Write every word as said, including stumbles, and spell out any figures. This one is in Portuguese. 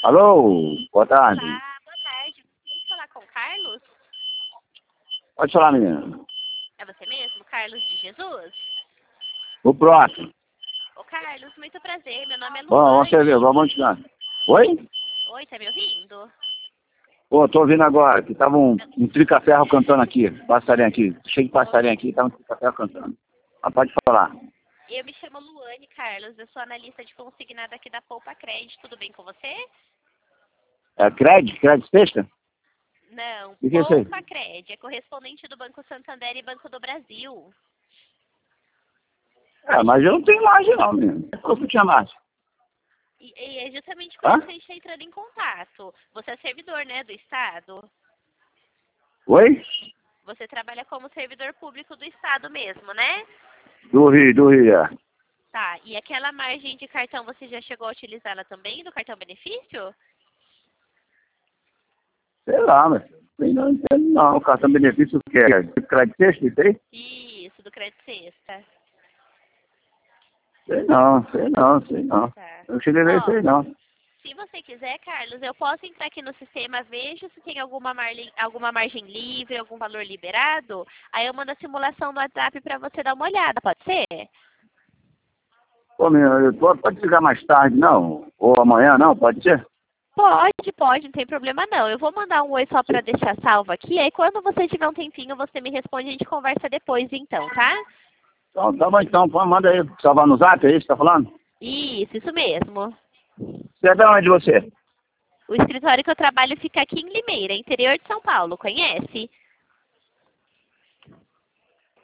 Alô, boa tarde. Olá, boa tarde. Deixa eu falar com o Carlos? Pode falar, menina. É você mesmo, Carlos de Jesus? O próximo. Ô, Carlos, muito prazer. Meu nome é Bom, Luane. você viu, vamos continuar. Oi? Oi, tá me ouvindo? Pô, tô ouvindo agora, que tava um, um trica-ferro cantando aqui, passarinho aqui, cheio de passarinho aqui, tava um trica-ferro cantando. Ah, pode falar. Eu me chamo Luane, Carlos. Eu sou analista de consignado aqui da Poupa Crédito. Tudo bem com você? É crédito? Crédito sexta? Não, O que é isso aí? Poupa Crédito. É correspondente do Banco Santander e Banco do Brasil. É, mas eu não tenho margem não, menino. Eu não tinha margem. E, e é justamente por Hã? isso que a gente está entrando em contato. Você é servidor, né, do Estado? Oi? Você trabalha como servidor público do Estado mesmo, né? Do Rio, do Rio, é. Tá, e aquela margem de cartão, você já chegou a utilizá-la também, do cartão benefício? Sei lá, mas eu não entendo não. O cartão benefício o que é? Crédito sexta, isso aí? Isso, do crédito sexta. Sei não, sei não, sei não. Tá. Eu cheguei a ver isso Ó, aí não. se você quiser, Carlos, eu posso entrar aqui no sistema, vejo se tem alguma, margem, alguma margem livre, algum valor liberado. Aí eu mando a simulação no WhatsApp para você dar uma olhada, pode ser? Pô, menino, eu tô- pode ligar mais tarde, não? Ou amanhã, não? Pode ser? Pode, pode, não tem problema não. Eu vou mandar um oi só para deixar salvo aqui, aí quando você tiver um tempinho, você me responde e a gente conversa depois então, tá? Então, tá bom, então. Pô, manda aí. Salvar no zap, é isso que tá falando? Isso, isso mesmo. Você é de onde você? O escritório que eu trabalho fica aqui em Limeira, interior de São Paulo, conhece?